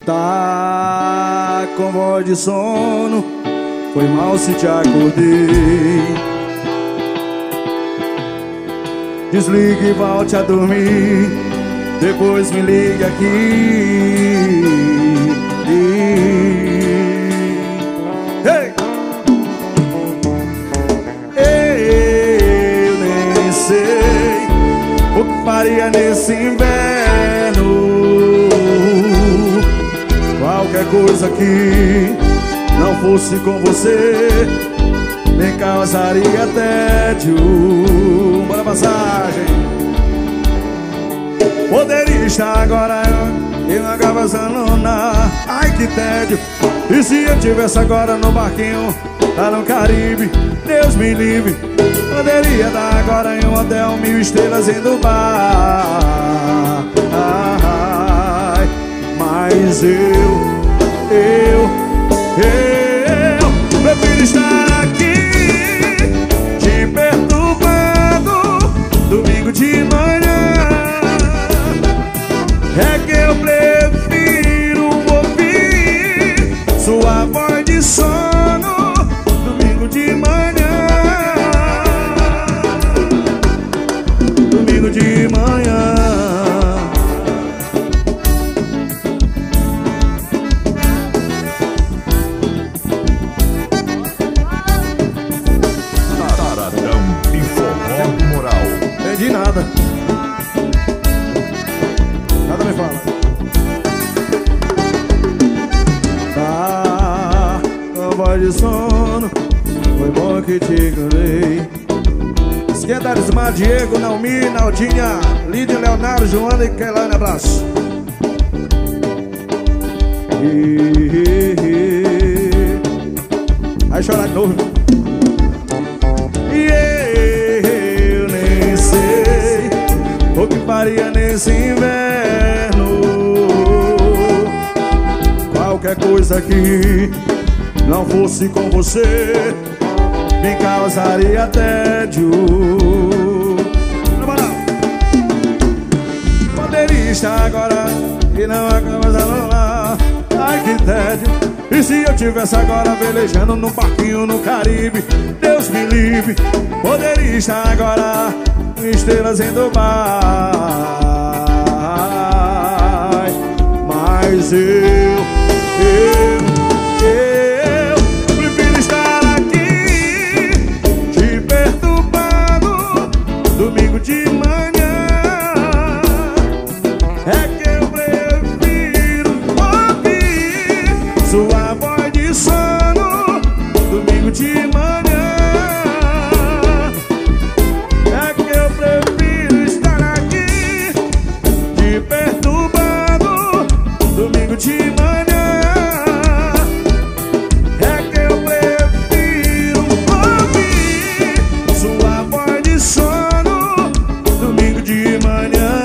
Tá com voz de sono, foi mal se te acordei. Desligue e volte a dormir, depois me ligue aqui. Hey! Eu nem sei o que faria nesse inverno. Qualquer coisa que não fosse com você me causaria tédio. Bora passagem. Poderia estar agora eu na Gavazanona. Ai que tédio. E se eu tivesse agora no barquinho lá no Caribe, Deus me livre. Poderia dar agora em um hotel 1000 estrelas em Dubai. Mas eu prefiro estar aqui te perturbando domingo de manhã. É que eu prefiro ouvir sua voz de sono domingo de manhã. Domingo de manhã. De nada. Nada me fala. Tá com voz de sono, foi bom que te enganei. Esquenta Arismar, Diego, Naomi, Naldinha, Lídia, Leonardo, Joana e Kelane, abraço. Vai chorar de novo. O que faria nesse inverno? Qualquer coisa que não fosse com você me causaria tédio. Poderia estar agora e não acaba lá. Ai que tédio. E se eu tivesse agora velejando num barquinho no Caribe, Deus me livre. Poderia estar agora estrelas em Dubai. Mas eu prefiro estar aqui te perturbando domingo de manhã. É que eu prefiro ouvir sua voz de sono domingo de manhã. De manhã é que eu prefiro ouvir sua voz de sono domingo de manhã.